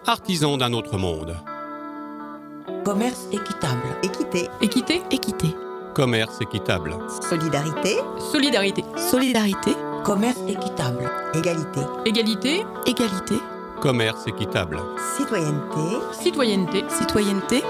Artisans d'un autre monde. Commerce équitable. Équité. Équité. Équité. Commerce équitable. Solidarité. Solidarité. Solidarité. Commerce équitable. Égalité. Égalité. Égalité. Commerce équitable. Citoyenneté. Citoyenneté. Citoyenneté.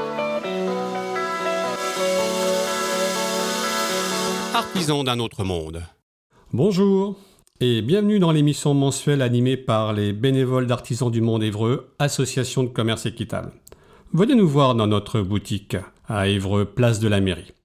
Artisans d'un autre monde. Bonjour et bienvenue dans l'émission mensuelle animée par les bénévoles d'Artisans du Monde Évreux, association de commerce équitable. Venez nous voir dans notre boutique à Évreux, place de la Mairie.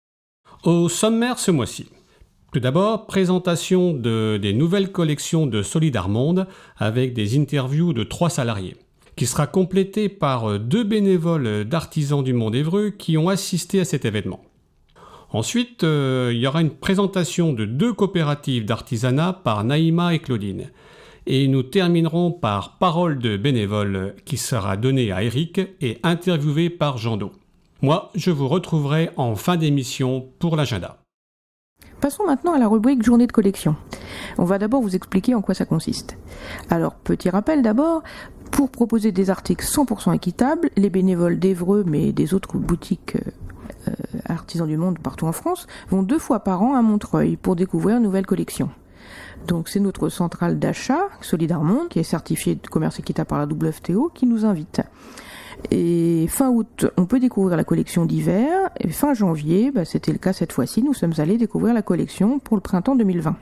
Au sommaire ce mois-ci. Tout d'abord, présentation des nouvelles collections de Solidarmonde avec des interviews de 3 salariés, qui sera complétée par 2 bénévoles d'Artisans du Monde Évreux qui ont assisté à cet événement. Ensuite, il y aura une présentation de 2 coopératives d'artisanat par Naïma et Claudine. Et nous terminerons par parole de bénévole qui sera donnée à Eric et interviewée par Jean Do. Moi, je vous retrouverai en fin d'émission pour l'agenda. Passons maintenant à la rubrique journée de collection. On va d'abord vous expliquer en quoi ça consiste. Alors, petit rappel d'abord, pour proposer des articles 100% équitables, les bénévoles d'Évreux, mais des autres boutiques Artisans du Monde partout en France, vont 2 fois par an à Montreuil pour découvrir une nouvelle collection. Donc c'est notre centrale d'achat, Solidarmonde, qui est certifiée de commerce équitable par la WFTO, qui nous invite. Et fin août, on peut découvrir la collection d'hiver, et fin janvier, c'était le cas cette fois-ci, nous sommes allés découvrir la collection pour le printemps 2020.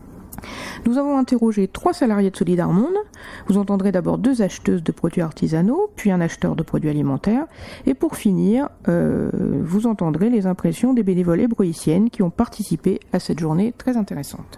Nous avons interrogé 3 salariés de Solidarmonde. Vous entendrez d'abord 2 acheteuses de produits artisanaux, puis un acheteur de produits alimentaires. Et pour finir, vous entendrez les impressions des bénévoles hébroïciennes qui ont participé à cette journée très intéressante.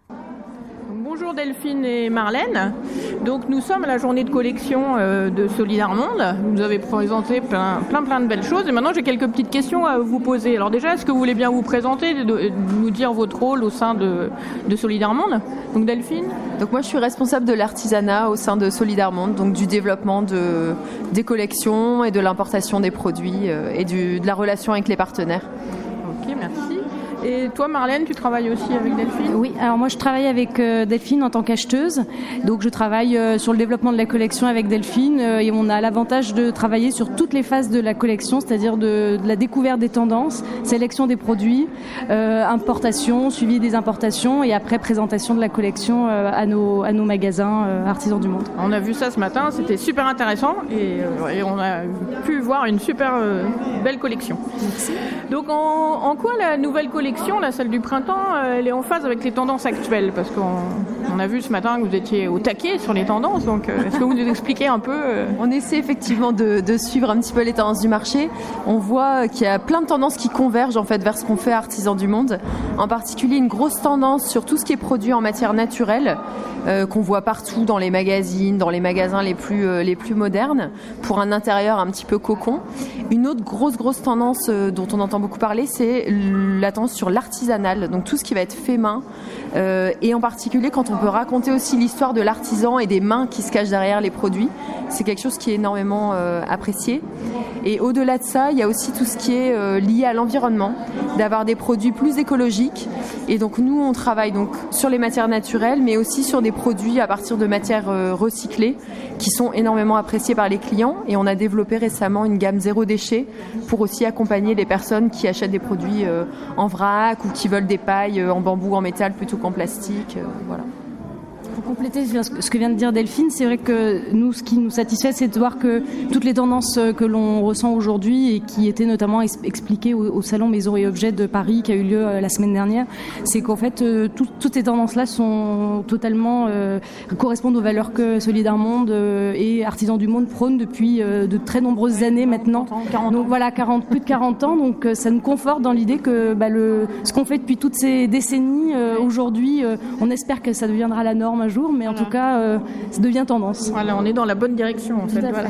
Bonjour Delphine et Marlène. Donc nous sommes à la journée de collection de Solidarmonde. Vous nous avez présenté plein de belles choses. Et maintenant j'ai quelques petites questions à vous poser. Alors déjà, est-ce que vous voulez bien vous présenter, nous dire votre rôle au sein de Solidarmonde? Donc Delphine. Donc moi je suis responsable de l'artisanat au sein de Solidarmonde, donc du développement des collections et de l'importation des produits et de la relation avec les partenaires. Ok, merci. Et toi Marlène, tu travailles aussi avec Delphine? Oui, alors moi je travaille avec Delphine en tant qu'acheteuse. Donc je travaille sur le développement de la collection avec Delphine et on a l'avantage de travailler sur toutes les phases de la collection, c'est-à-dire de la découverte des tendances, sélection des produits, importation, suivi des importations et après présentation de la collection à nos magasins Artisans du Monde. On a vu ça ce matin, c'était super intéressant et on a pu voir une super belle collection. Merci. Donc en quoi la nouvelle collection, la celle du printemps, elle est en phase avec les tendances actuelles? Parce qu'on a vu ce matin que vous étiez au taquet sur les tendances, donc est-ce que vous nous expliquez un peu On essaie effectivement de suivre un petit peu les tendances du marché. On voit qu'il y a plein de tendances qui convergent en fait vers ce qu'on fait à Artisans du Monde. En particulier une grosse tendance sur tout ce qui est produit en matière naturelle, qu'on voit partout dans les magazines, dans les magasins les plus modernes, pour un intérieur un petit peu cocon. Une autre grosse tendance dont on entend beaucoup parler, c'est la tendance sur l'artisanal, donc tout ce qui va être fait main, et en particulier quand on peut raconter aussi l'histoire de l'artisan et des mains qui se cachent derrière les produits. C'est quelque chose qui est énormément apprécié. Et au-delà de ça, il y a aussi tout ce qui est lié à l'environnement, d'avoir des produits plus écologiques. Et donc nous, on travaille donc sur les matières naturelles, mais aussi sur des produits à partir de matières recyclées qui sont énormément appréciés par les clients. Et on a développé récemment une gamme 0 déchet pour aussi accompagner les personnes qui achètent des produits en vrac ou qui veulent des pailles en bambou, en métal plutôt qu'en plastique. Voilà. Pour compléter ce que vient de dire Delphine, c'est vrai que nous, ce qui nous satisfait, c'est de voir que toutes les tendances que l'on ressent aujourd'hui et qui étaient notamment expliquées au salon Maison et Objets de Paris qui a eu lieu la semaine dernière, c'est qu'en fait toutes ces tendances-là sont totalement correspondent aux valeurs que Solidarmonde et Artisans du Monde prônent depuis de très nombreuses années maintenant. 40 donc voilà, plus de 40 ans. Donc ça nous conforte dans l'idée que ce qu'on fait depuis toutes ces décennies aujourd'hui, on espère que ça deviendra la norme un jour, mais en tout cas, ça devient tendance. Voilà, on est dans la bonne direction en fait. Voilà.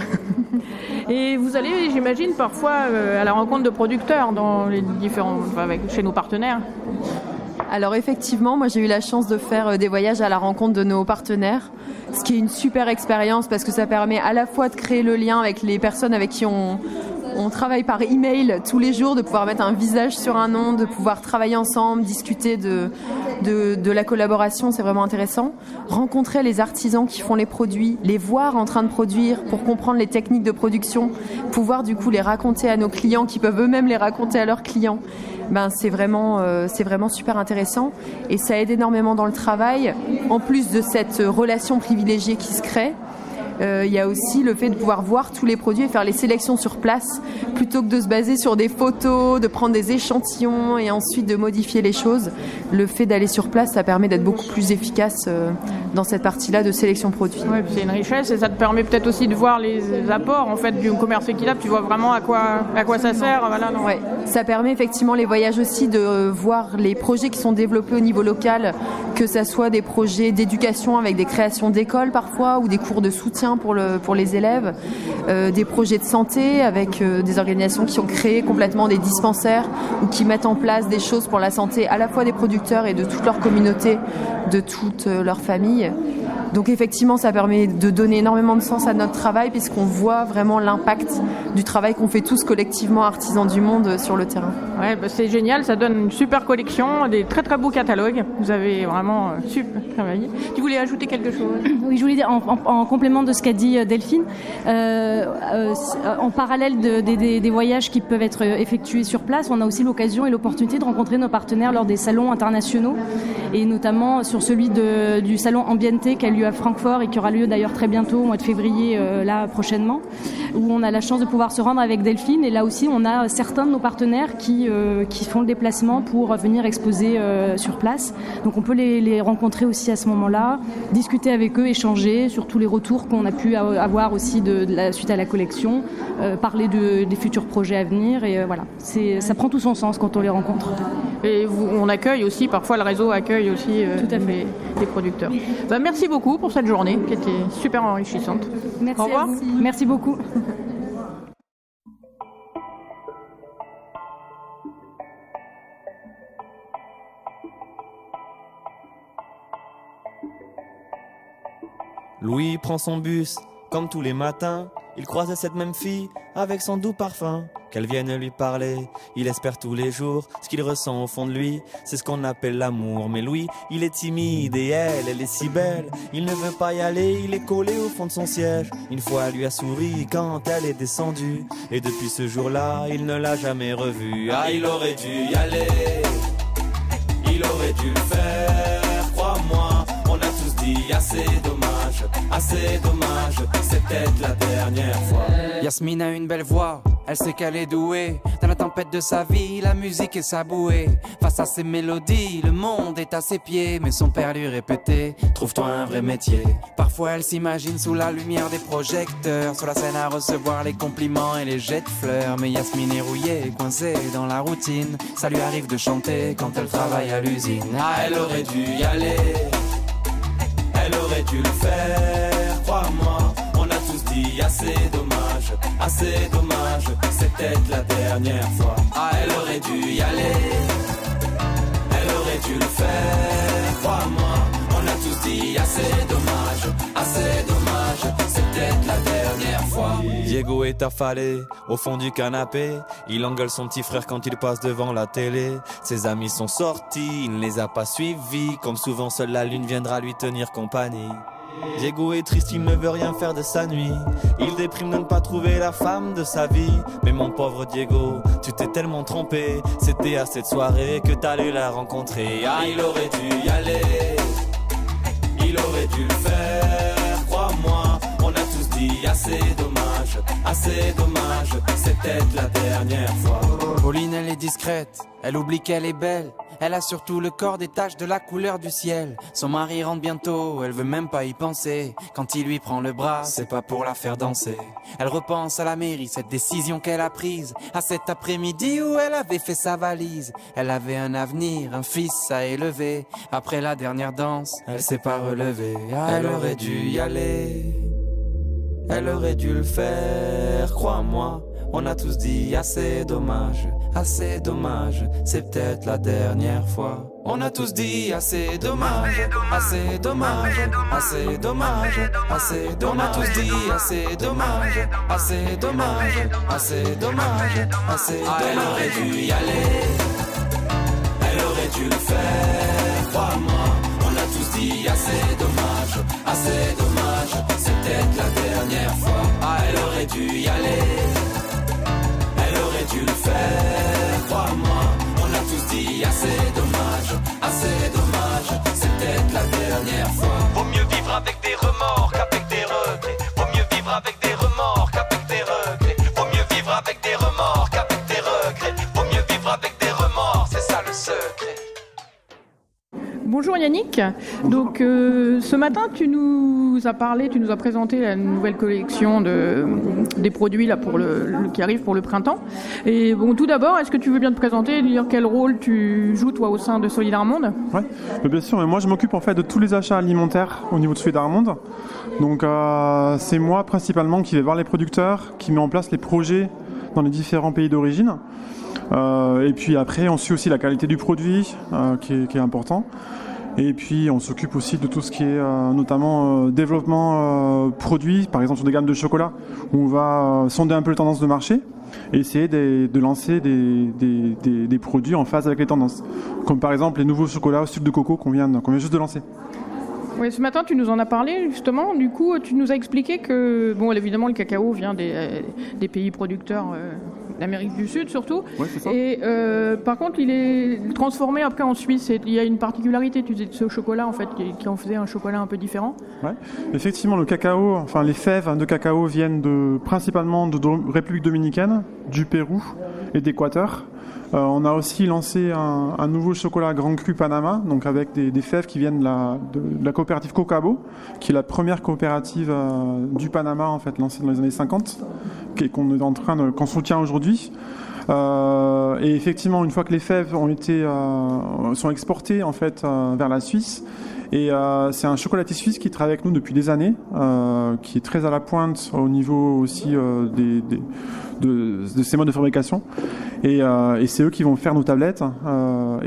Et vous allez, j'imagine, parfois à la rencontre de producteurs dans les chez nos partenaires. Alors effectivement, moi j'ai eu la chance de faire des voyages à la rencontre de nos partenaires, ce qui est une super expérience parce que ça permet à la fois de créer le lien avec les personnes avec qui on travaille par email tous les jours, de pouvoir mettre un visage sur un nom, de pouvoir travailler ensemble, discuter de de la collaboration, c'est vraiment intéressant. Rencontrer les artisans qui font les produits, les voir en train de produire pour comprendre les techniques de production, pouvoir du coup les raconter à nos clients qui peuvent eux-mêmes les raconter à leurs clients. C'est vraiment super intéressant et ça aide énormément dans le travail. En plus de cette relation privilégiée qui se crée, il y a aussi le fait de pouvoir voir tous les produits et faire les sélections sur place plutôt que de se baser sur des photos, de prendre des échantillons et ensuite de modifier les choses. Le fait d'aller sur place, ça permet d'être beaucoup plus efficace dans cette partie-là de sélection produit. Ouais, c'est une richesse et ça te permet peut-être aussi de voir les apports en fait du commerce équitable. Tu vois vraiment à quoi ça sert. Voilà, non. Ouais. Ça permet effectivement les voyages aussi de voir les projets qui sont développés au niveau local, que ça soit des projets d'éducation avec des créations d'écoles parfois ou des cours de soutien pour les élèves, des projets de santé avec des organisations qui ont créé complètement des dispensaires ou qui mettent en place des choses pour la santé à la fois des producteurs et de toute leur communauté, de toute leur famille. Donc effectivement, ça permet de donner énormément de sens à notre travail puisqu'on voit vraiment l'impact du travail qu'on fait tous collectivement, artisans du monde, sur le terrain. Ouais, c'est génial, ça donne une super collection, des très très beaux catalogues. Vous avez vraiment super travaillé. Tu voulais ajouter quelque chose ? Oui, je voulais dire, en complément de ce qu'a dit Delphine, en parallèle des voyages qui peuvent être effectués sur place, on a aussi l'occasion et l'opportunité de rencontrer nos partenaires lors des salons internationaux et notamment sur celui du salon Ambiente qui a lieu à Francfort et qui aura lieu d'ailleurs très bientôt au mois de février là prochainement, où on a la chance de pouvoir se rendre avec Delphine et là aussi on a certains de nos partenaires qui font le déplacement pour venir exposer sur place, donc on peut les rencontrer aussi à ce moment-là, discuter avec eux, échanger sur tous les retours qu'on a pu avoir aussi suite à la collection, parler des futurs projets à venir et voilà, ça prend tout son sens quand on les rencontre. Et on accueille aussi, parfois le réseau accueille aussi tout à fait. les producteurs. Merci beaucoup pour cette journée qui était super enrichissante. Merci. Au revoir. À vous. Merci beaucoup. Louis prend son bus, comme tous les matins. Il croise cette même fille, avec son doux parfum. Qu'elle vienne lui parler, il espère tous les jours. Ce qu'il ressent au fond de lui, c'est ce qu'on appelle l'amour. Mais Louis, il est timide et elle est si belle. Il ne veut pas y aller, il est collé au fond de son siège. Une fois, elle lui a souri quand elle est descendue. Et depuis ce jour-là, il ne l'a jamais revue. Ah, il aurait dû y aller, il aurait dû le faire, crois-moi. On a tous dit assez dommage, c'est peut-être la dernière fois. Yasmine a une belle voix, elle sait qu'elle est douée. Dans la tempête de sa vie, la musique est sa bouée. Face à ses mélodies, le monde est à ses pieds. Mais son père lui répétait, trouve-toi un vrai métier. Parfois elle s'imagine sous la lumière des projecteurs, sur la scène à recevoir les compliments et les jets de fleurs. Mais Yasmine est rouillée, coincée dans la routine. Ça lui arrive de chanter quand elle travaille à l'usine. Ah, elle aurait dû y aller, elle aurait dû le faire, crois-moi. On a tous dit assez dommage, c'est peut-être la dernière fois. Ah, elle aurait dû y aller, elle aurait dû le faire, crois-moi. On a tous dit assez dommage, c'est peut-être la dernière fois. Diego est affalé au fond du canapé. Il engueule son petit frère quand il passe devant la télé. Ses amis sont sortis, il ne les a pas suivis. Comme souvent, seule la lune viendra lui tenir compagnie. Diego est triste, il ne veut rien faire de sa nuit. Il déprime de ne pas trouver la femme de sa vie. Mais mon pauvre Diego, tu t'es tellement trompé. C'était à cette soirée que t'allais la rencontrer. Ah, il aurait dû y aller, il aurait dû le faire, crois-moi. On a tous dit assez dommage, c'est peut-être la dernière fois. Pauline, elle est discrète, elle oublie qu'elle est belle. Elle a surtout le corps des taches de la couleur du ciel. Son mari rentre bientôt, elle veut même pas y penser. Quand il lui prend le bras, c'est pas pour la faire danser. Elle repense à la mairie, cette décision qu'elle a prise. À cet après-midi où elle avait fait sa valise. Elle avait un avenir, un fils à élever. Après la dernière danse, elle s'est pas relevée. Ah, elle aurait dû y aller, elle aurait dû le faire, crois-moi. On a tous dit assez dommage, c'est peut-être la dernière fois. On a tous dit assez dommage, On a tous dit assez dommage, Elle aurait dû y aller, elle aurait dû le faire, crois-moi. boutique. Donc ce matin, tu nous as présenté la nouvelle collection des produits là qui arrivent pour le printemps. Et bon, tout d'abord, est-ce que tu veux bien te présenter et dire quel rôle tu joues toi au sein de Solidarmonde ? Oui, bien sûr. Mais moi, je m'occupe en fait de tous les achats alimentaires au niveau de Solidarmonde. Donc c'est moi principalement qui vais voir les producteurs, qui met en place les projets dans les différents pays d'origine. Et puis après, on suit aussi la qualité du produit, qui est important. Et puis, on s'occupe aussi de tout ce qui est notamment développement produit, par exemple sur des gammes de chocolat, où on va sonder un peu les tendances de marché et essayer de lancer des produits en phase avec les tendances. Comme par exemple les nouveaux chocolats au sucre de coco qu'on vient juste de lancer. Oui, ce matin, tu nous en as parlé, justement. Du coup, tu nous as expliqué que, bon, évidemment, le cacao vient des pays producteurs d'Amérique du Sud, surtout. Oui, c'est ça. Et par contre, il est transformé après en Suisse. Et il y a une particularité, tu disais, de ce chocolat, en fait, qui en faisait un chocolat un peu différent. Ouais. Effectivement, le cacao, enfin, les fèves de cacao viennent principalement de République dominicaine, du Pérou et d'Équateur. On a aussi lancé un nouveau chocolat Grand Cru Panama, donc avec des fèves qui viennent de la coopérative Cocabo, qui est la première coopérative du Panama, en fait, lancée dans les années 50, qu'on soutient aujourd'hui. Et effectivement, une fois que les fèves sont exportées en fait vers la Suisse, et c'est un chocolatier suisse qui travaille avec nous depuis des années, qui est très à la pointe au niveau aussi de ces modes de fabrication. Et c'est eux qui vont faire nos tablettes. Dans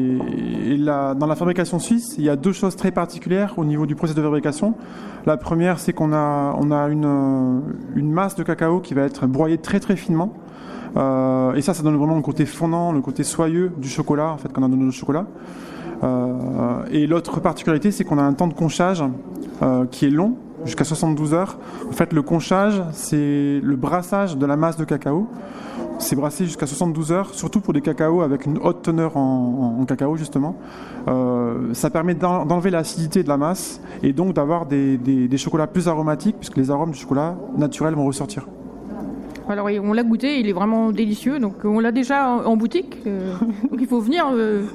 la fabrication suisse, il y a deux choses très particulières au niveau du processus de fabrication. La première, c'est qu'on a une masse de cacao qui va être broyée très très finement. Et ça donne vraiment le côté fondant, le côté soyeux du chocolat, en fait, qu'on a dans notre chocolat. Et l'autre particularité, c'est qu'on a un temps de conchage qui est long, jusqu'à 72 heures. En fait, le conchage, c'est le brassage de la masse de cacao. C'est brassé jusqu'à 72 heures, surtout pour des cacaos avec une haute teneur en cacao, justement. Ça permet d'enlever l'acidité de la masse et donc d'avoir des chocolats plus aromatiques, puisque les arômes du chocolat naturel vont ressortir. Alors on l'a goûté, il est vraiment délicieux, donc on l'a déjà en boutique, donc il faut venir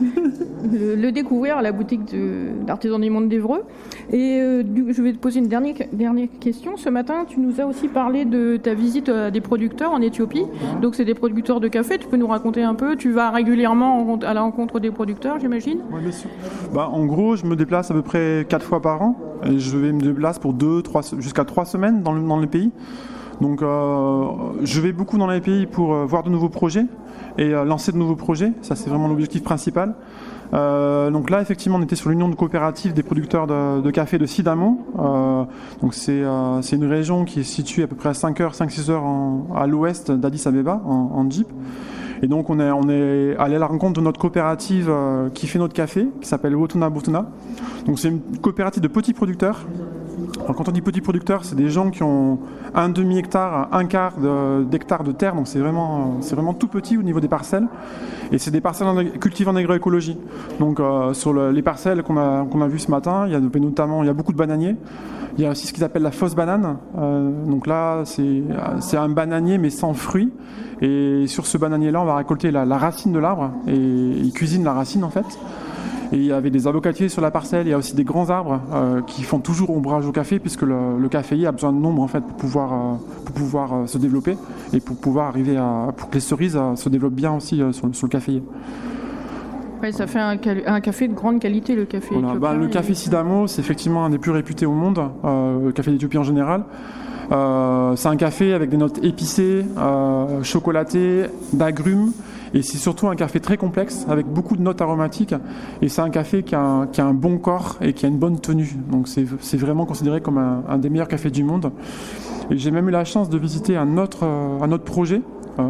le découvrir à la boutique d'Artisans du Monde d'Évreux. Et je vais te poser une dernière question. Ce matin, tu nous as aussi parlé de ta visite à des producteurs en Éthiopie, donc c'est des producteurs de café, tu peux nous raconter un peu, tu vas régulièrement à la rencontre des producteurs, j'imagine ? Oui, bien sûr. En gros, je me déplace à peu près 4 fois par an, et je me déplace pour 2-3 jusqu'à 3 semaines dans le pays. Donc je vais beaucoup dans les pays pour voir de nouveaux projets et lancer de nouveaux projets, ça c'est vraiment l'objectif principal. Donc là effectivement on était sur l'union de coopératives des producteurs de café de Sidamon. Donc c'est une région qui est située à peu près à 5-6 heures à l'ouest d'Addis Abeba en jeep. Et donc on est allé à la rencontre de notre coopérative qui fait notre café, qui s'appelle Wotuna Botuna. Donc c'est une coopérative de petits producteurs. Alors, quand on dit petits producteurs, c'est des gens qui ont un demi-hectare, un quart d'hectare de terre, donc c'est vraiment tout petit au niveau des parcelles. Et c'est des parcelles cultivées en agroécologie. Donc sur les parcelles qu'on a vues ce matin, il y a beaucoup de bananiers. Il y a aussi ce qu'ils appellent la fausse banane. Donc là, c'est un bananier mais sans fruits. Et sur ce bananier-là, on va récolter la racine de l'arbre et ils cuisinent la racine en fait. Et il y avait des avocatiers sur la parcelle, il y a aussi des grands arbres qui font toujours ombrage au café puisque le caféier a besoin de nombre en fait pour pouvoir se développer et pour pouvoir pour que les cerises se développent bien aussi sur le caféier. Ouais, ça fait un café de grande qualité, le café éthiopien. Le café Sidamo, c'est effectivement un des plus réputés au monde, le café d'Éthiopie en général. C'est un café avec des notes épicées, chocolatées, d'agrumes. Et c'est surtout un café très complexe avec beaucoup de notes aromatiques. Et c'est un café qui a un bon corps et qui a une bonne tenue. Donc c'est vraiment considéré comme un des meilleurs cafés du monde. Et j'ai même eu la chance de visiter un autre projet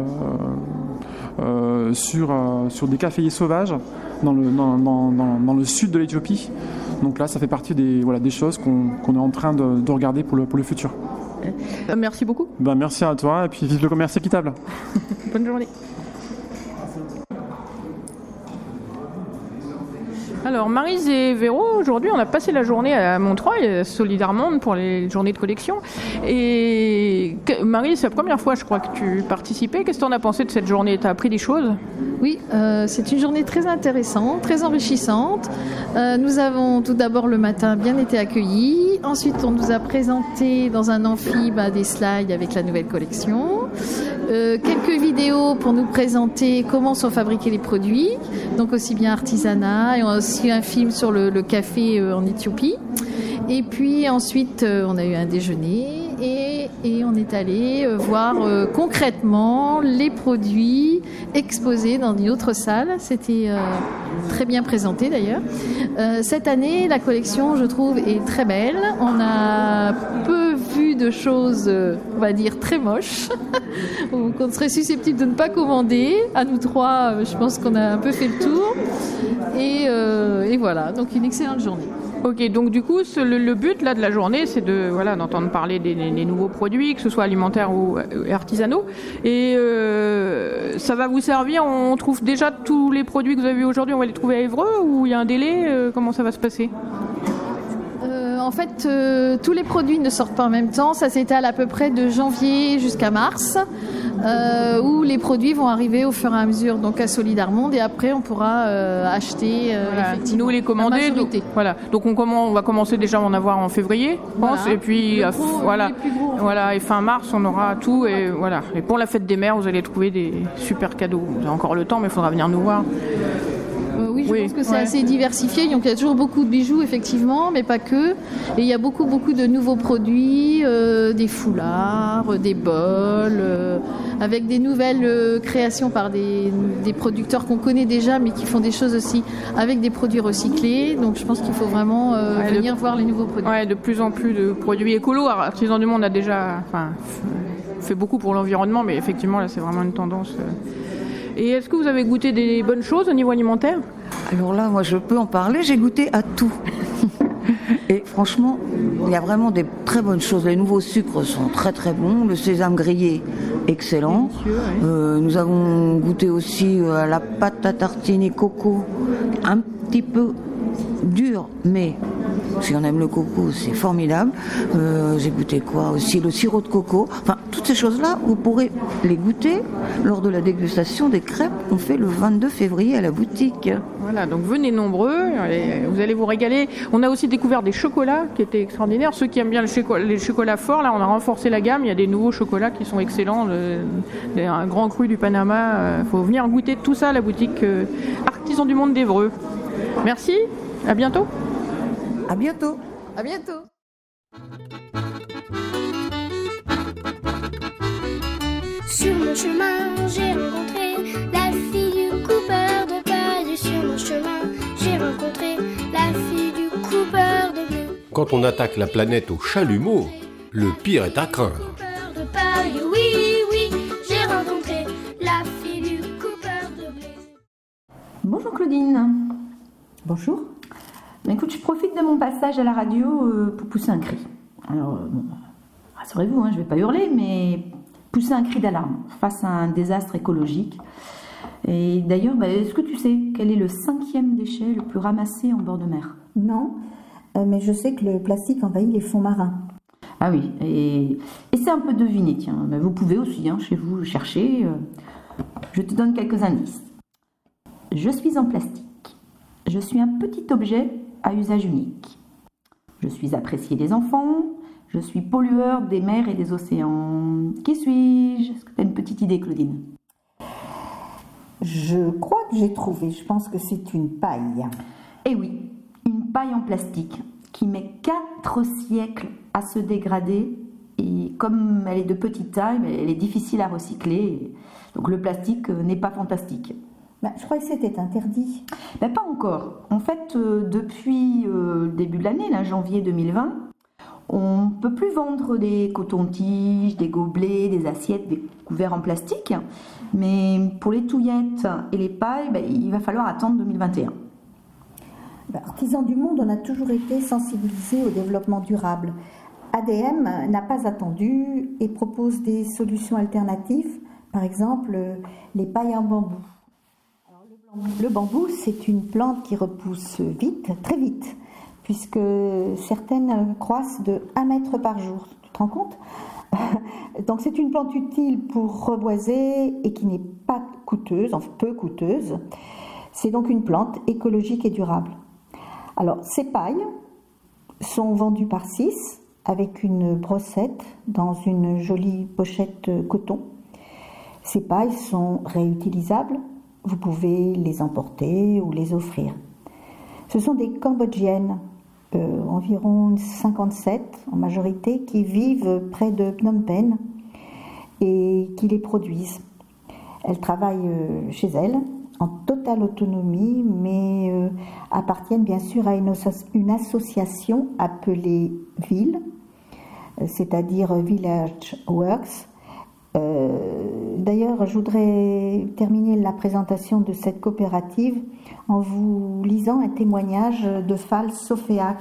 sur des caféiers sauvages dans le sud de l'Éthiopie. Donc là, ça fait partie des choses qu'on est en train de regarder pour le futur. Merci beaucoup. Merci à toi et puis vive le commerce équitable. Bonne journée. Alors Maryse et Véro, aujourd'hui on a passé la journée à Montreuil, à Solidarmonde pour les journées de collection. Et Maryse, c'est la première fois je crois que tu participais. Qu'est-ce que tu en as pensé de cette journée? Tu as appris des choses? Oui, c'est une journée très intéressante, très enrichissante. Nous avons tout d'abord le matin bien été accueillis. Ensuite on nous a présenté dans un amphi des slides avec la nouvelle collection. Quelques vidéos pour nous présenter comment sont fabriqués les produits, donc aussi bien artisanat, et aussi un film sur le café en Éthiopie. Et puis ensuite on a eu un déjeuner et on est allé voir concrètement les produits exposés dans une autre salle. C'était très bien présenté d'ailleurs. Cette année, la collection, je trouve, est très belle. On a peu vu de choses, on va dire, très moches. Donc on serait susceptible de ne pas commander. À nous trois, je pense qu'on a un peu fait le tour. Et voilà, donc une excellente journée. Ok, donc du coup, le but là de la journée, c'est d'entendre parler des nouveaux produits, que ce soit alimentaires ou artisanaux. Et ça va vous servir. On trouve déjà tous les produits que vous avez vus aujourd'hui, on va les trouver à Évreux ou il y a un délai? Comment ça va se passer? En fait, tous les produits ne sortent pas en même temps. Ça s'étale à peu près de janvier jusqu'à mars, où les produits vont arriver au fur et à mesure donc à Solidarmonde, et après on pourra acheter effectivement. Nous les commander. Donc on va commencer déjà à en avoir en février, je pense, et puis et fin mars on aura tout, et voilà. Et pour la fête des mères, vous allez trouver des super cadeaux. Vous avez encore le temps, mais il faudra venir nous voir. Oui, je pense que c'est assez diversifié. Donc il y a toujours beaucoup de bijoux, effectivement, mais pas que. Et il y a beaucoup de nouveaux produits, des foulards, des bols, avec des nouvelles créations par des producteurs qu'on connaît déjà, mais qui font des choses aussi avec des produits recyclés. Donc je pense qu'il faut vraiment venir voir les nouveaux produits. Ouais, de plus en plus de produits écolos. Artisans du Monde a déjà fait beaucoup pour l'environnement, mais effectivement là c'est vraiment une tendance. Et est-ce que vous avez goûté des bonnes choses au niveau alimentaire? Alors là, moi je peux en parler, j'ai goûté à tout. Et franchement, il y a vraiment des très bonnes choses. Les nouveaux sucres sont très très bons, le sésame grillé, excellent. Nous avons goûté aussi à la pâte à tartiner coco, un petit peu dure, mais si on aime le coco, c'est formidable. J'ai goûté quoi aussi? Le sirop de coco. Enfin, toutes ces choses-là, vous pourrez les goûter lors de la dégustation des crêpes qu'on fait le 22 février à la boutique. Voilà, donc venez nombreux, vous allez vous régaler. On a aussi découvert des chocolats qui étaient extraordinaires. Ceux qui aiment bien les chocolats forts, là on a renforcé la gamme. Il y a des nouveaux chocolats qui sont excellents. Un grand cru du Panama. Il faut venir goûter tout ça à la boutique Artisans du Monde d'Évreux. Merci, à bientôt. À bientôt. À bientôt. Sur mon chemin, j'ai rencontré la fille du coupeur de paille. Sur mon chemin, j'ai rencontré la fille du coupeur de blé. Quand on attaque la planète au chalumeau, le pire est à craindre. Coupeur de paille, oui, j'ai rencontré la fille du coupeur de blé. Bonjour Claudine. Bonjour. Écoute, je profite de mon passage à la radio pour pousser un cri. Alors, rassurez-vous, je ne vais pas hurler, mais pousser un cri d'alarme face à un désastre écologique. Et d'ailleurs, est-ce que tu sais quel est le 5e déchet le plus ramassé en bord de mer? Non, mais je sais que le plastique envahit les fonds marins. Ah oui, et c'est un peu deviné, tiens. Vous pouvez aussi, chez vous, chercher. Je te donne quelques indices. Je suis en plastique. Je suis un petit objet à usage unique. Je suis apprécié des enfants. Je suis pollueur des mers et des océans. Qui suis-je? Est-ce que tu as une petite idée, Claudine? Je crois que j'ai trouvé. Je pense que c'est une paille. Eh oui, une paille en plastique qui met 4 siècles à se dégrader. Et comme elle est de petite taille, elle est difficile à recycler. Donc le plastique n'est pas fantastique. Je crois que c'était interdit. Pas encore. En fait, depuis le début de l'année, janvier 2020, on ne peut plus vendre des cotons-tiges, des gobelets, des assiettes, des couverts en plastique. Mais pour les touillettes et les pailles, il va falloir attendre 2021. Artisans du Monde, on a toujours été sensibilisés au développement durable. ADM n'a pas attendu et propose des solutions alternatives, par exemple les pailles en bambou. Alors, le blanc Le bambou, c'est une plante qui repousse vite, très vite, puisque certaines croissent de 1 mètre par jour. Tu te rends compte ? Donc c'est une plante utile pour reboiser et qui n'est pas coûteuse, enfin peu coûteuse. C'est donc une plante écologique et durable. Alors ces pailles sont vendues par 6 avec une brossette dans une jolie pochette coton. Ces pailles sont réutilisables. Vous pouvez les emporter ou les offrir. Ce sont des Cambodgiennes, environ 57 en majorité, qui vivent près de Phnom Penh et qui les produisent. Elles travaillent chez elles en totale autonomie, mais appartiennent bien sûr à une association appelée VIL, c'est-à-dire Village Works. D'ailleurs, je voudrais terminer la présentation de cette coopérative en vous lisant un témoignage de Fal Sofeak.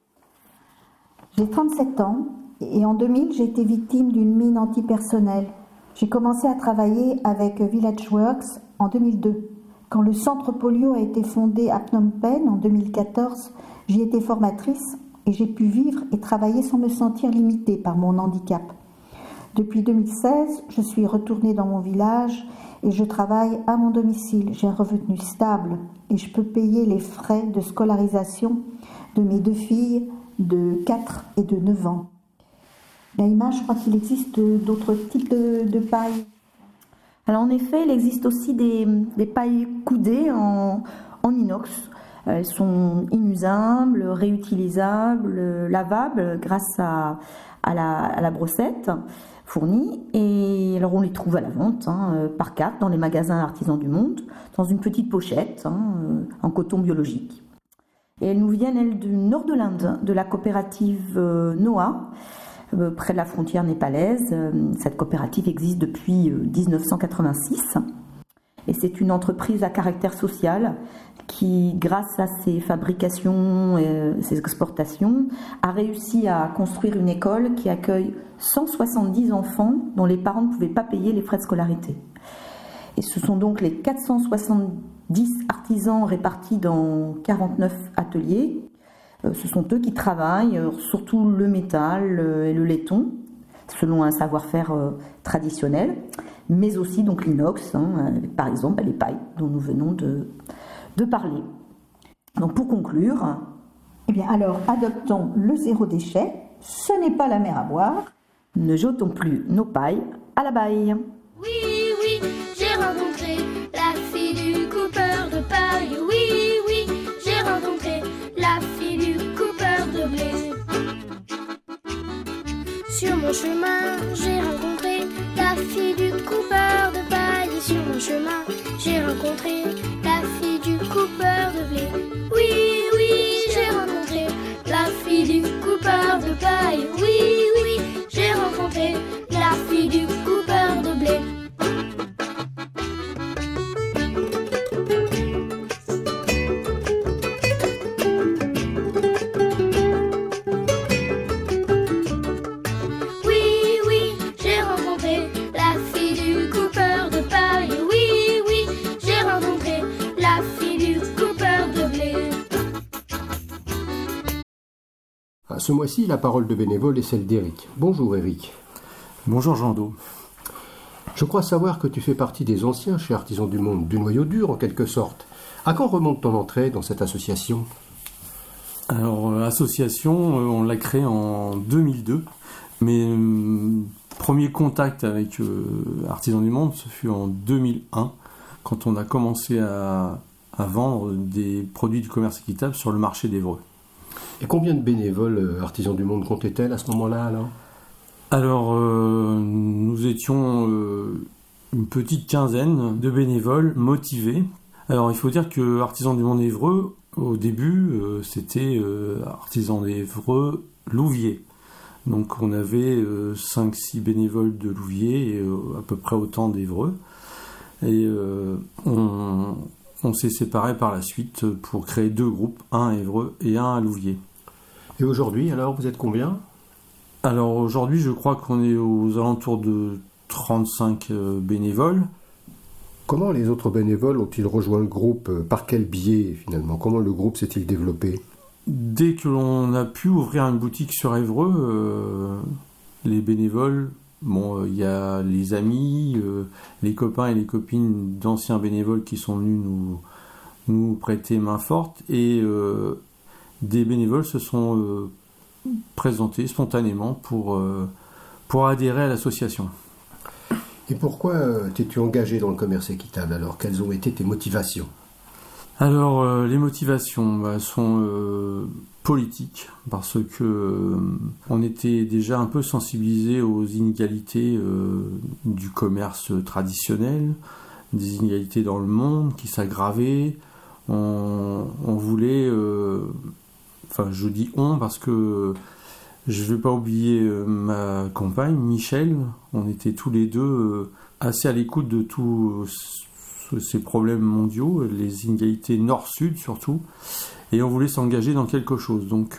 J'ai 37 ans et en 2000, j'ai été victime d'une mine antipersonnelle. J'ai commencé à travailler avec Village Works en 2002. Quand le centre polio a été fondé à Phnom Penh en 2014, j'y étais formatrice et j'ai pu vivre et travailler sans me sentir limitée par mon handicap. Depuis 2016, je suis retournée dans mon village et je travaille à mon domicile. J'ai un revenu stable et je peux payer les frais de scolarisation de mes 2 filles de 4 et de 9 ans. Naïma, je crois qu'il existe d'autres types de pailles. Alors en effet, il existe aussi des pailles coudées en inox. Elles sont inusables, réutilisables, lavables grâce à la brossette fournie. Et alors on les trouve à la vente par 4 dans les magasins artisans du monde, dans une petite pochette en coton biologique. Et elles nous viennent, elles, du nord de l'Inde, de la coopérative Noah, près de la frontière népalaise. Cette coopérative existe depuis 1986 et c'est une entreprise à caractère social qui, grâce à ses fabrications et ses exportations, a réussi à construire une école qui accueille 170 enfants dont les parents ne pouvaient pas payer les frais de scolarité. Et ce sont donc les 470 artisans répartis dans 49 ateliers. Ce sont eux qui travaillent, surtout le métal et le laiton, selon un savoir-faire traditionnel, mais aussi donc l'inox, par exemple les pailles dont nous venons de parler. Donc pour conclure, eh bien alors adoptons le zéro déchet, ce n'est pas la mer à boire. Ne jetons plus nos pailles à la baille. Oui, oui, j'ai rencontré la fille du coupeur de paille. Oui, oui, j'ai rencontré la fille du coupeur de blé. Sur mon chemin, j'ai rencontré la fille du coupeur de paille. Et sur mon chemin, j'ai rencontré la fille du coupeur de blé. Oui, oui, j'ai rencontré la fille du coupeur de paille. Oui, oui, j'ai rencontré la fille du coupeur de blé. Ce mois-ci, la parole de bénévole est celle d'Éric. Bonjour Éric. Bonjour Jean-Do. Je crois savoir que tu fais partie des anciens chez Artisans du Monde, du noyau dur en quelque sorte. À quand remonte ton entrée dans cette association ? Alors, l'association, on l'a créée en 2002, mais premier contact avec Artisans du Monde, ce fut en 2001, quand on a commencé à vendre des produits du commerce équitable sur le marché d'Évreux. Et combien de bénévoles Artisans du Monde comptaient-elle à ce moment-là alors ? Alors, nous étions une petite quinzaine de bénévoles motivés. Alors, il faut dire que Artisans du Monde Évreux, au début, c'était Artisans d'Évreux Louviers. Donc, on avait 5-6 bénévoles de Louviers et à peu près autant d'Évreux. Et on s'est séparés par la suite pour créer 2 groupes, un à Évreux et un à Louviers. Et aujourd'hui, alors, vous êtes combien ? Alors aujourd'hui, je crois qu'on est aux alentours de 35 bénévoles. Comment les autres bénévoles ont-ils rejoint le groupe? Par quel biais finalement? Comment le groupe s'est-il développé? Dès que l'on a pu ouvrir une boutique sur Évreux, les bénévoles, il y a les amis, les copains et les copines d'anciens bénévoles qui sont venus nous prêter main forte, et des bénévoles se sont présentés spontanément pour adhérer à l'association. Et pourquoi t'es-tu engagé dans le commerce équitable alors? Quelles ont été tes motivations? Alors, les motivations sont politiques, parce que on était déjà un peu sensibilisés aux inégalités du commerce traditionnel, des inégalités dans le monde qui s'aggravaient. On voulait, je dis on parce que je ne vais pas oublier ma compagne, Michel. On était tous les deux assez à l'écoute de tous ces problèmes mondiaux, les inégalités nord-sud surtout, et on voulait s'engager dans quelque chose. Donc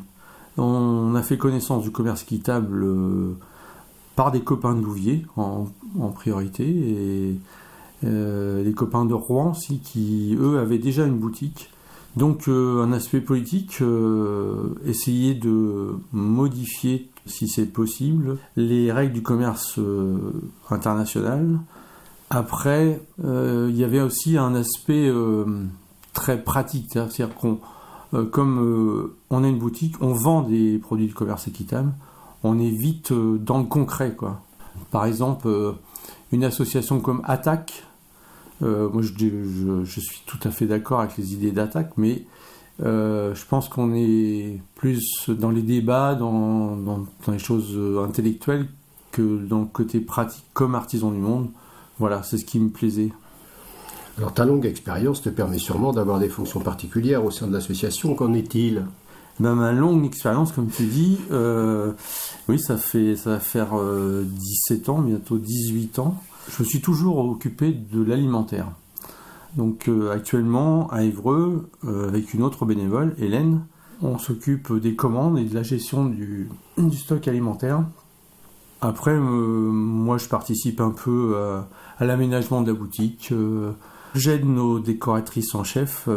on a fait connaissance du commerce équitable par des copains de Louviers en priorité, et les copains de Rouen aussi qui eux avaient déjà une boutique. Donc un aspect politique, essayer de modifier, si c'est possible, les règles du commerce international. Après, il y avait aussi un aspect très pratique, c'est-à-dire qu'on, comme on a une boutique, on vend des produits de commerce équitable, on est vite dans le concret, quoi. Par exemple, une association comme Attaque, moi je suis tout à fait d'accord avec les idées d'Attaque, mais je pense qu'on est plus dans les débats, dans les choses intellectuelles, que dans le côté pratique, comme Artisans du Monde. Voilà, c'est ce qui me plaisait. Alors ta longue expérience te permet sûrement d'avoir des fonctions particulières au sein de l'association. Qu'en est-il? Ma longue expérience, comme tu dis, oui, ça va faire 17 ans, bientôt 18 ans. Je me suis toujours occupé de l'alimentaire. Donc actuellement, à Évreux, avec une autre bénévole, Hélène, on s'occupe des commandes et de la gestion du stock alimentaire. Après, moi, je participe un peu à l'aménagement de la boutique. J'aide nos décoratrices en chef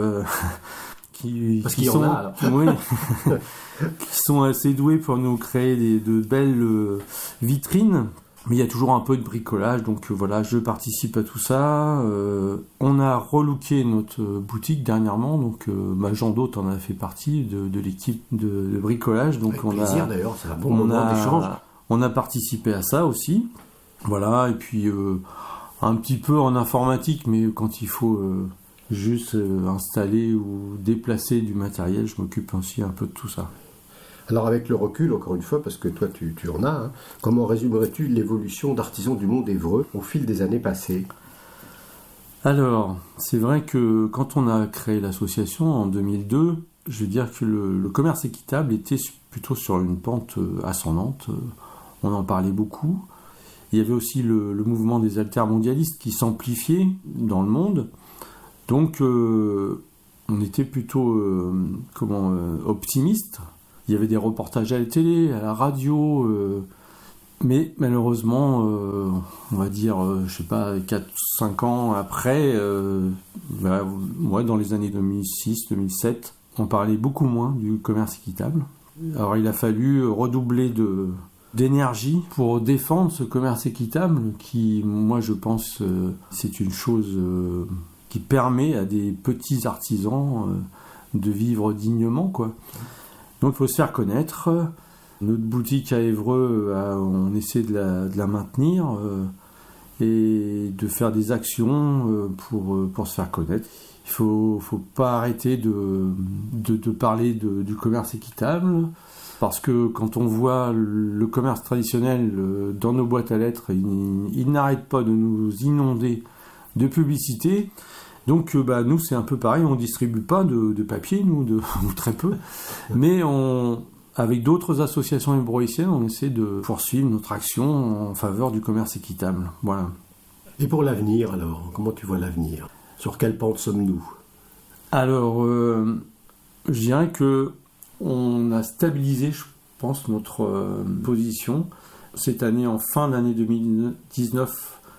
qui sont assez douées pour nous créer de belles vitrines. Mais il y a toujours un peu de bricolage, donc voilà, je participe à tout ça. On a relooké notre boutique dernièrement, donc Jean D'Hôte en a fait partie de l'équipe de bricolage. Donc avec plaisir d'ailleurs, c'est un bon moment d'échange. On a participé à ça aussi, voilà, et puis un petit peu en informatique, mais quand il faut juste installer ou déplacer du matériel, je m'occupe aussi un peu de tout ça. Alors avec le recul, encore une fois, parce que toi tu en as, comment résumerais-tu l'évolution d'Artisans du Monde Évreux au fil des années passées? Alors, c'est vrai que quand on a créé l'association en 2002, je veux dire que le commerce équitable était plutôt sur une pente ascendante. On en parlait beaucoup. Il y avait aussi le mouvement des altermondialistes qui s'amplifiait dans le monde. Donc, on était plutôt optimiste. Il y avait des reportages à la télé, à la radio, mais malheureusement, on va dire, 4-5 ans après, dans les années 2006-2007, on parlait beaucoup moins du commerce équitable. Alors il a fallu redoubler d'énergie pour défendre ce commerce équitable qui, moi je pense, c'est une chose qui permet à des petits artisans de vivre dignement, quoi. Donc il faut se faire connaître. Notre boutique à Évreux, on essaie de la maintenir et de faire des actions pour se faire connaître. Il ne faut pas arrêter de parler du commerce équitable, parce que quand on voit le commerce traditionnel dans nos boîtes à lettres, il n'arrête pas de nous inonder de publicité. Donc nous c'est un peu pareil, on ne distribue pas de papier, nous, ou très peu, mais avec d'autres associations hébroïciennes, on essaie de poursuivre notre action en faveur du commerce équitable. Voilà. Et pour l'avenir alors, comment tu vois l'avenir? Sur quelle pente sommes-nous? Alors, je dirais que on a stabilisé, je pense, notre position. Cette année, en fin d'année 2019,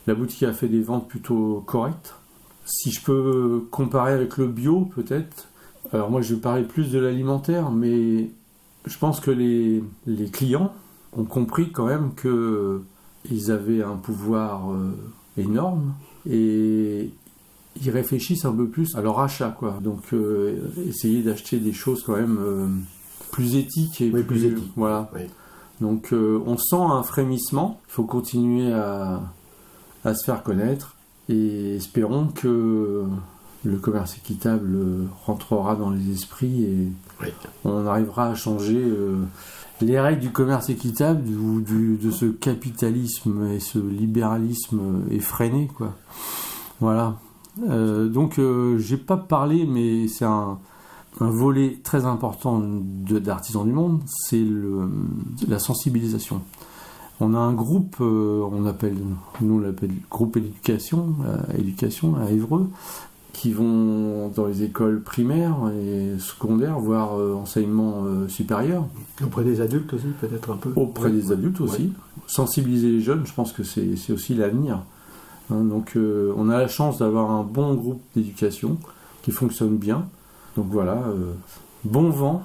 La boutique a fait des ventes plutôt correctes. Si je peux comparer avec le bio, peut-être. Alors moi, je vais parler plus de l'alimentaire, mais je pense que les clients ont compris quand même qu'ils avaient un pouvoir énorme et ils réfléchissent un peu plus à leur achat, quoi. Donc essayer d'acheter des choses quand même plus éthiques et plus éthiques. Voilà. Oui. Donc on sent un frémissement. Il faut continuer à se faire connaître et espérons que le commerce équitable rentrera dans les esprits et on arrivera à changer les règles du commerce équitable ou de ce capitalisme et ce libéralisme effréné, quoi. Voilà. Donc j'ai pas parlé, mais c'est un volet très important d'Artisans du Monde, c'est la sensibilisation. On a un groupe, on l'appelle groupe éducation à Évreux, qui vont dans les écoles primaires et secondaires, voire enseignement supérieur. Auprès des adultes aussi, peut-être un peu. Auprès des adultes aussi. Ouais. Sensibiliser les jeunes, je pense que c'est aussi l'avenir. Donc on a la chance d'avoir un bon groupe d'éducation qui fonctionne bien. Donc voilà, bon vent.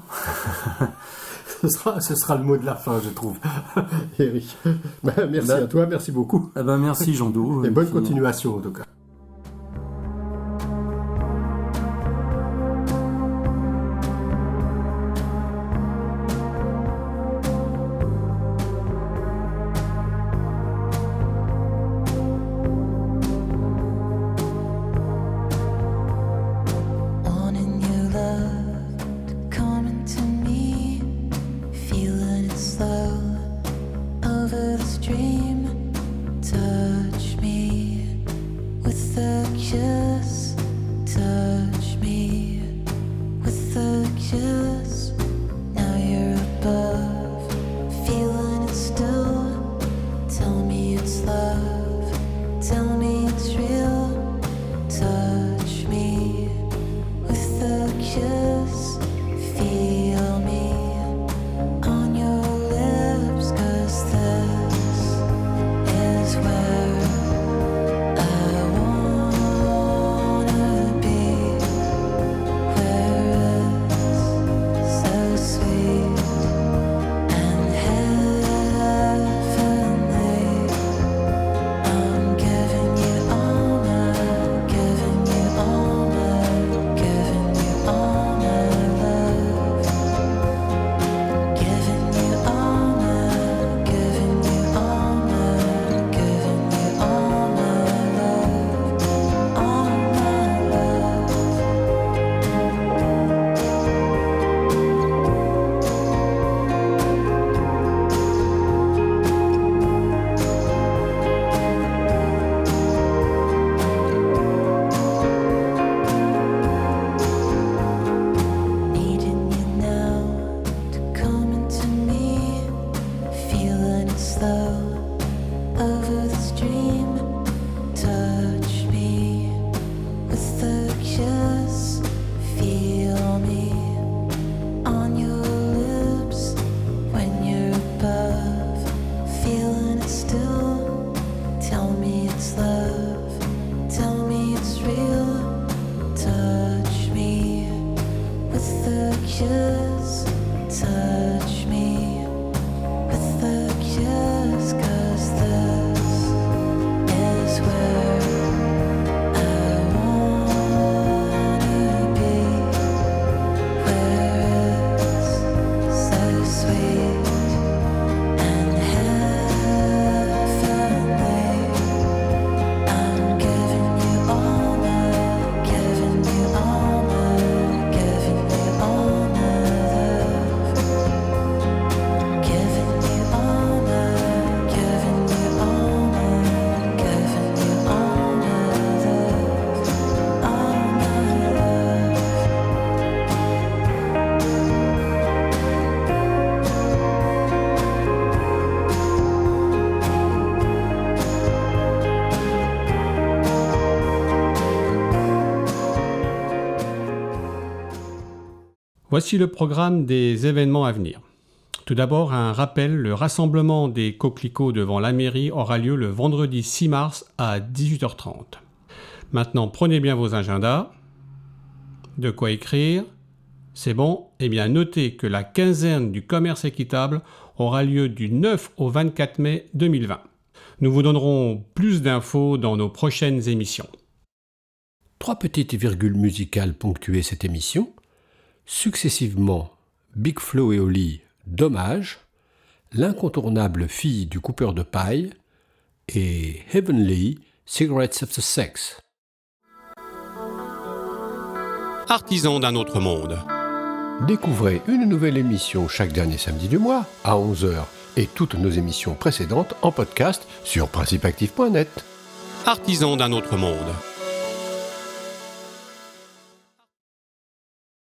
Ce sera le mot de la fin, je trouve. Eric, merci à toi, merci beaucoup. Merci Jean-Do. Et bonne continuation en tout cas. Voici le programme des événements à venir. Tout d'abord, un rappel, le rassemblement des coquelicots devant la mairie aura lieu le vendredi 6 mars à 18h30. Maintenant, prenez bien vos agendas. De quoi écrire? C'est bon? Eh bien, notez que la quinzaine du commerce équitable aura lieu du 9 au 24 mai 2020. Nous vous donnerons plus d'infos dans nos prochaines émissions. 3 petites virgules musicales ponctuaient cette émission. Successivement, Big Flo et Oli, Dommage, l'incontournable Fille du coupeur de paille et Heavenly, Cigarettes After Sex. Artisans d'un autre monde. Découvrez une nouvelle émission chaque dernier samedi du mois à 11h et toutes nos émissions précédentes en podcast sur principeactif.net. Artisans d'un autre monde.